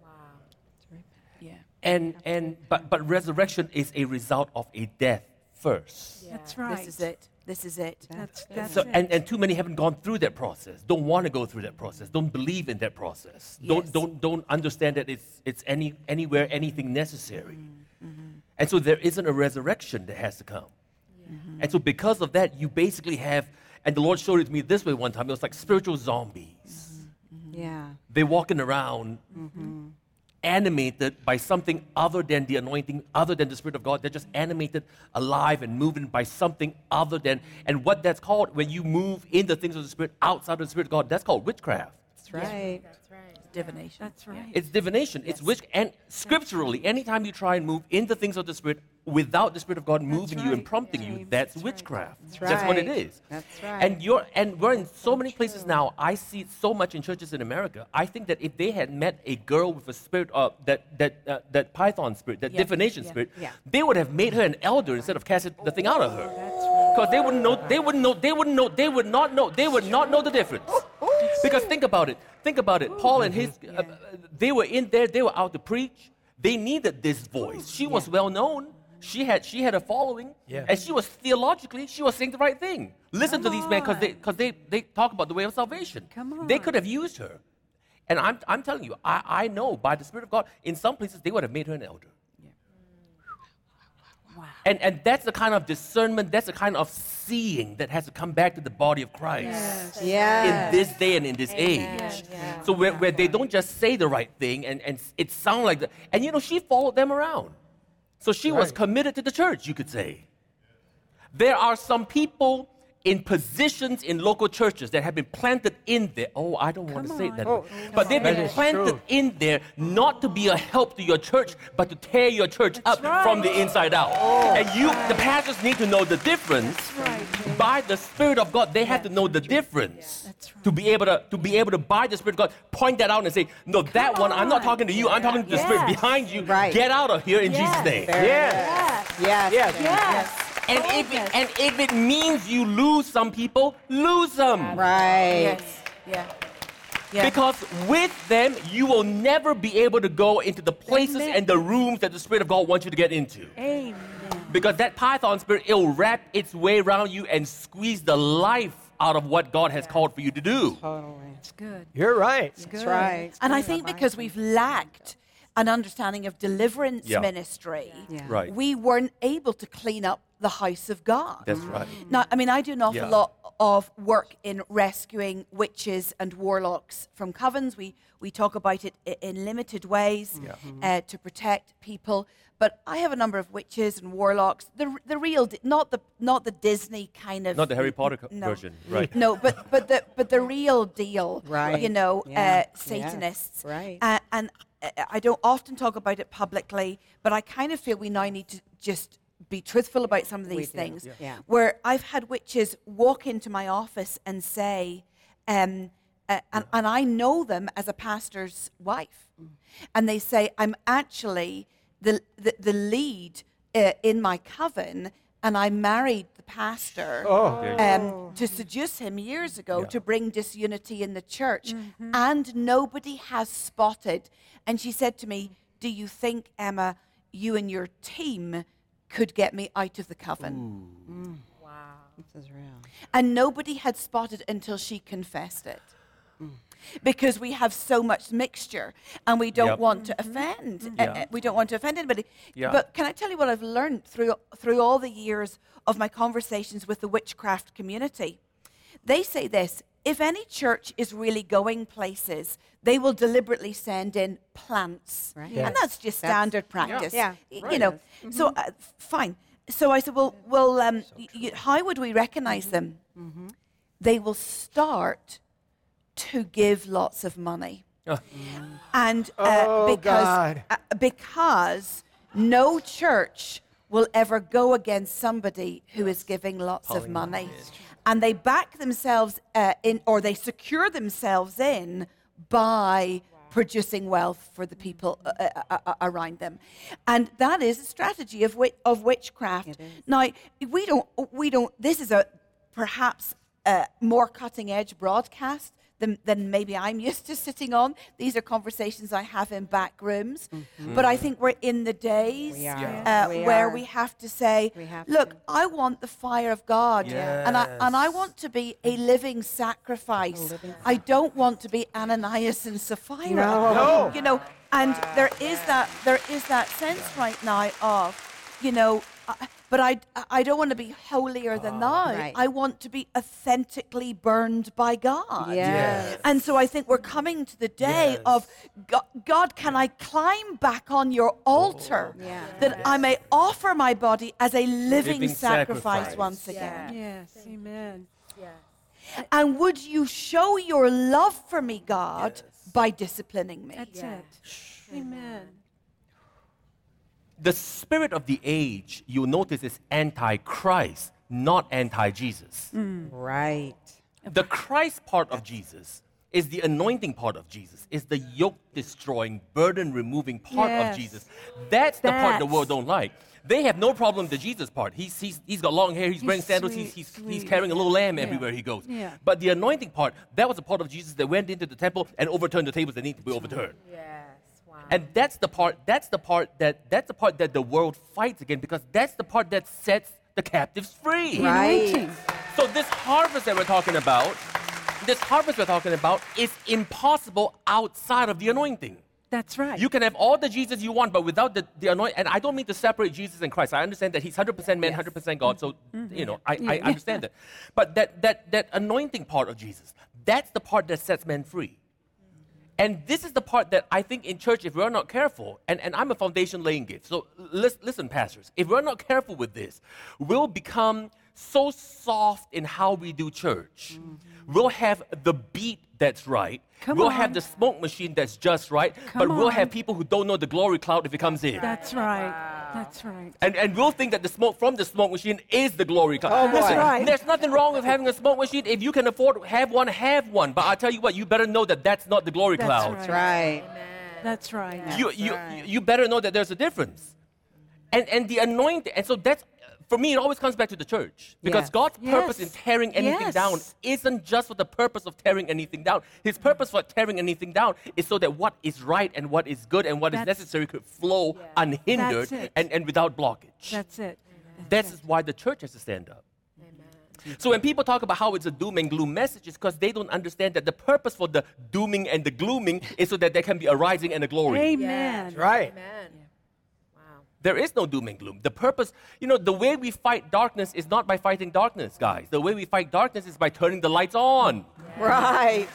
Yeah. But resurrection is a result of a death first. That's right. This is it. That's So, it. and too many haven't gone through that process, don't want to go through that process, don't believe in that process, Yes. don't understand that it's anywhere, anything necessary. And so there isn't a resurrection that has to come. And so because of that, you basically have, and the Lord showed it to me this way one time, it was like spiritual zombies. Yeah. They're walking around animated by something other than the anointing, other than the Spirit of God. They're just animated, alive, and moving by something other than. And what that's called, when you move in the things of the Spirit outside of the Spirit of God, that's called witchcraft. That's right. Divination. That's right. It's divination. It's witch. And scripturally, anytime you try and move in the things of the Spirit without the Spirit of God moving you and right. prompting you, that's witchcraft. That's That's what it right. is. That's right. And we're in so many places now. I see it so much in churches in America. I think that if they had met a girl with a spirit that python spirit, that divination spirit, they would have made her an elder instead of casting the thing out of her. Because they would not know the difference. Because think about it. Paul and his, they were in there, they were out to preach. They needed this voice. She was well known. She had a following. Yeah. And she was saying the right thing. Listen to these men because they talk about the way of salvation. Come They on. could have used her. And I'm telling you, I know by the Spirit of God, in some places they would have made her an elder. Wow. And that's the kind of discernment, that's the kind of seeing that has to come back to the body of Christ in this day and in this age. So where they don't just say the right thing and it sounds like that. And she followed them around. So she was committed to the church, you could say. There are some people in positions in local churches that have been planted in there. Oh, I don't want to say that. But they've been planted in there not to be a help to your church, but to tear your church up from the inside out. And the pastors need to know the difference. By the Spirit of God, they have to know the difference to be able to, by the Spirit of God, point that out and say, no, that one, I'm not talking to you, I'm talking to the Spirit behind you. Right. Get out of here in Jesus' name. Yes. And if it means you lose some people, lose them. Right. Yeah. Because with them, you will never be able to go into the places and the rooms that the Spirit of God wants you to get into. Amen. Because that python spirit, it'll wrap its way around you and squeeze the life out of what God has called for you to do. Totally. It's good. You're right. That's right. And I think because we've lacked an understanding of deliverance ministry, Right. we weren't able to clean up the house of God. That's right. Now, I mean, I do an awful lot of work in rescuing witches and warlocks from covens. We talk about it in limited ways to protect people. But I have a number of witches and warlocks. The real, not the Disney kind of, Not the Harry Potter version, right? No, but the real deal. Right. Satanists. Right. And I don't often talk about it publicly, but I kind of feel we now need to just be truthful about some of these things. Where I've had witches walk into my office and say, and I know them as a pastor's wife, and they say, I'm actually the lead in my coven, and I married the pastor to seduce him years ago to bring disunity in the church, and nobody has spotted. And she said to me, do you think, Emma, you and your team could get me out of the coven. Wow. This is real. And nobody had spotted until she confessed it. Because we have so much mixture and we don't want to offend. We don't want to offend anybody. Yeah. But can I tell you what I've learned through all the years of my conversations with the witchcraft community? They say this: if any church is really going places, they will deliberately send in plants. Right. Yeah. And that's just standard practice. Yeah. You know, so fine. So I said, well, how would we recognize them? They will start to give lots of money. And because no church will ever go against somebody who is giving lots of money. And they back themselves in, or they secure themselves in by producing wealth for the people around them. And that is a strategy of witchcraft. Now, we don't, this is a perhaps more cutting edge broadcast than maybe I'm used to sitting on. These are conversations I have in back rooms. But I think we're in the days where we have to say, look, I want the fire of God. And I want to be a living sacrifice. I don't want to be Ananias and Sapphira. No. You know, and there is that sense right now of, you know, but I don't want to be holier than thou. Right. I want to be authentically burned by God. Yes. And so I think we're coming to the day of, God, can I climb back on your altar that I may offer my body as a living sacrifice once again? Yes, amen. And would you show your love for me, God, by disciplining me? That's it. Amen. The spirit of the age, you'll notice, is anti-Christ, not anti-Jesus. Right. The Christ part of Jesus is the anointing part of Jesus, is the yoke-destroying, burden-removing part of Jesus. That's the part the world don't like. They have no problem with the Jesus part. He's got long hair, he's wearing sandals, he's carrying a little lamb everywhere he goes. Yeah. But the anointing part, that was a part of Jesus that went into the temple and overturned the tables that need to be overturned. And that's the part that the world fights against, because that's the part that sets the captives free. Right. So this harvest that we're talking about is impossible outside of the anointing. That's right. You can have all the Jesus you want, but without the anointing, and I don't mean to separate Jesus and Christ. I understand that he's 100% man, 100% God, so, you know, I understand that. But that anointing part of Jesus, that's the part that sets men free. And this is the part that I think in church, if we're not careful, and I'm a foundation laying gift, so listen, pastors, if we're not careful with this, we'll become so soft in how we do church. We'll have the beat that's right. We'll have the smoke machine that's just right, but we'll have people who don't know the glory cloud if it comes in. That's right. That's right. And we'll think that the smoke from the smoke machine is the glory cloud. Oh, boy. Listen, right. there's nothing wrong with having a smoke machine. If you can afford to have one, have one. But I tell you what, you better know that that's not the glory That's cloud. That's right. That's right. You better know that there's a difference. And the anointing, and so that's, for me, it always comes back to the church. Because Yes. God's purpose in tearing anything Yes. down isn't just for the purpose of tearing anything down. His purpose for tearing anything down is so that what is right and what is good and what is That's- necessary could flow unhindered That's it. and without blockage. That's it. That's why the church has to stand up. So when people talk about how it's a doom and gloom message, it's because they don't understand that the purpose for the dooming and the glooming is so that there can be a rising and a glory. Amen. That's right. There is no doom and gloom. The purpose, the way we fight darkness is not by fighting darkness, guys. The way we fight darkness is by turning the lights on. Right.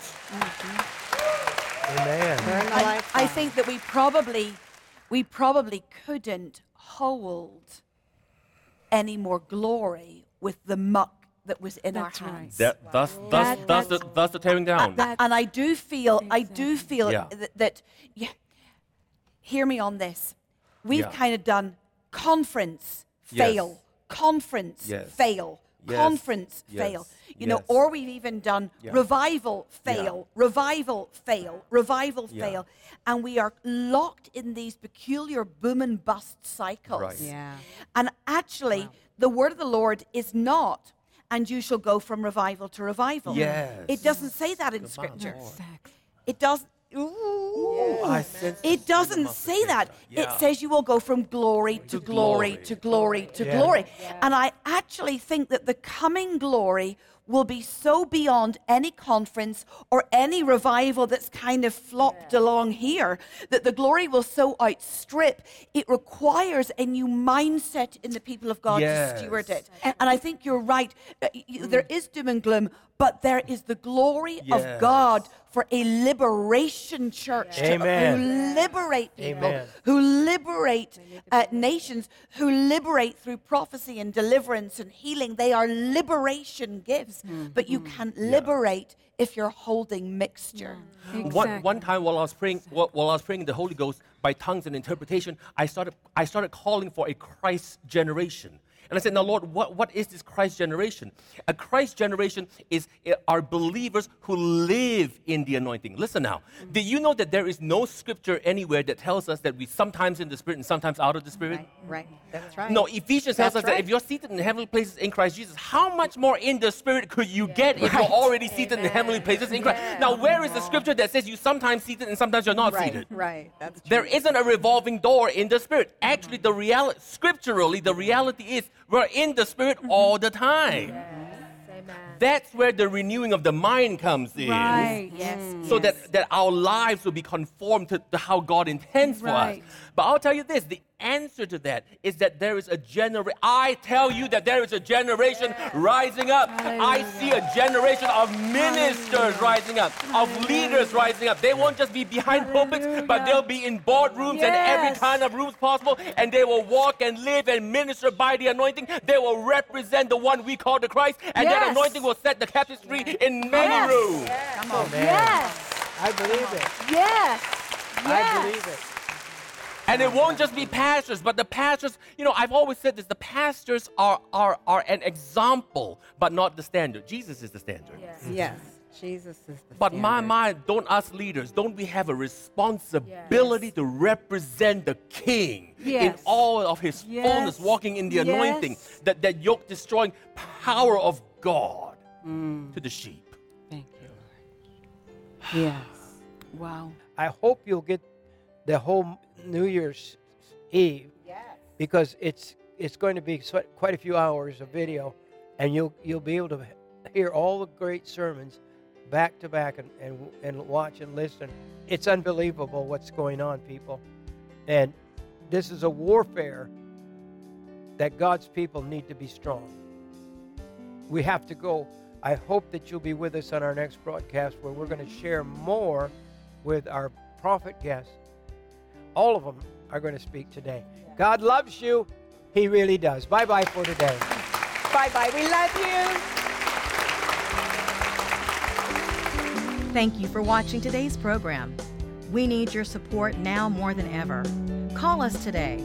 Amen. Turn the lights I on. think that we probably couldn't hold any more glory with the muck that was in That's our right. hands. Thus the tearing down. And I do feel Yeah. that hear me on this. We've Yeah. kind of done conference, Yes. fail, conference, Yes. fail, Yes. conference, Yes. fail. Yes. Or we've even done revival, fail, revival, fail, revival, fail. And we are locked in these peculiar boom and bust cycles. Right. Yeah. And actually, the word of the Lord is not, and you shall go from revival to revival. Yes. It doesn't say that in Scripture. Exactly. It doesn't. Ooh. It doesn't say that. It says you will go from glory to glory to glory to glory. And I actually think that the coming glory will be so beyond any conference or any revival that's kind of flopped along here, that the glory will so outstrip. It requires a new mindset in the people of God to steward it. And I think you're right. There is doom and gloom, but there is the glory of God for a liberation church who liberate people, who liberate nations, who liberate through prophecy and deliverance and healing. They are liberation gifts, but you can't liberate if you're holding mixture. One time while I was praying in the Holy Ghost by tongues and interpretation, I started calling for a Christ generation. And I said, now, Lord, what is this Christ generation? A Christ generation are believers who live in the anointing. Listen now. Do you know that there is no scripture anywhere that tells us that we sometimes in the Spirit and sometimes out of the Spirit? Right. That's right. No, Ephesians tells us that if you're seated in heavenly places in Christ Jesus, how much more in the Spirit could you get if you're already seated in heavenly places in Christ? Now, where is the scripture that says you sometimes seated and sometimes you're not seated? Right. That's true. There isn't a revolving door in the Spirit. Actually, scripturally, the reality is we're in the Spirit all the time. That's where the renewing of the mind comes in. Right. So that our lives will be conformed to how God intends for us. But I'll tell you this, the answer to that is that there is a generation. I tell you that there is a generation rising up. I see a generation of ministers rising up, of leaders rising up. They won't just be behind pulpits, but they'll be in boardrooms and every kind of rooms possible, and they will walk and live and minister by the anointing. They will represent the one we call the Christ, and that anointing will set the captives free in many rooms. Come on, man. I believe it. I believe it. And it won't just be pastors, but the pastors, I've always said this, the pastors are an example, but not the standard. Jesus is the standard. Yes. Jesus is the But standard. don't us leaders, don't we have a responsibility to represent the King in all of his fullness, walking in the anointing, that yoke-destroying power of God to the sheep. Thank you, Lord. Yes. Wow. I hope you'll get the whole New Year's Eve, because it's going to be quite a few hours of video, and you'll be able to hear all the great sermons back to back and watch and listen. It's unbelievable what's going on, people. And this is a warfare that God's people need to be strong. We have to go. I hope that you'll be with us on our next broadcast, where we're going to share more with our prophet guests. All of them are going to speak today. God loves you. He really does. Bye-bye for today. Bye-bye. We love you. Thank you for watching today's program. We need your support now more than ever. Call us today,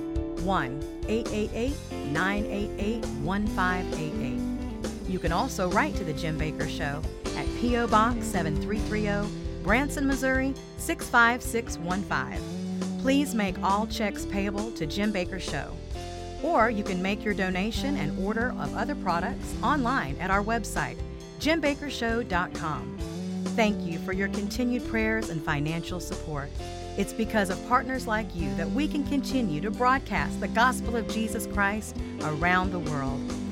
1-888-988-1588. You can also write to The Jim Bakker Show at P.O. Box 7330, Branson, Missouri 65615. Please make all checks payable to Jim Bakker Show. Or you can make your donation and order of other products online at our website, jimbakkershow.com. Thank you for your continued prayers and financial support. It's because of partners like you that we can continue to broadcast the gospel of Jesus Christ around the world.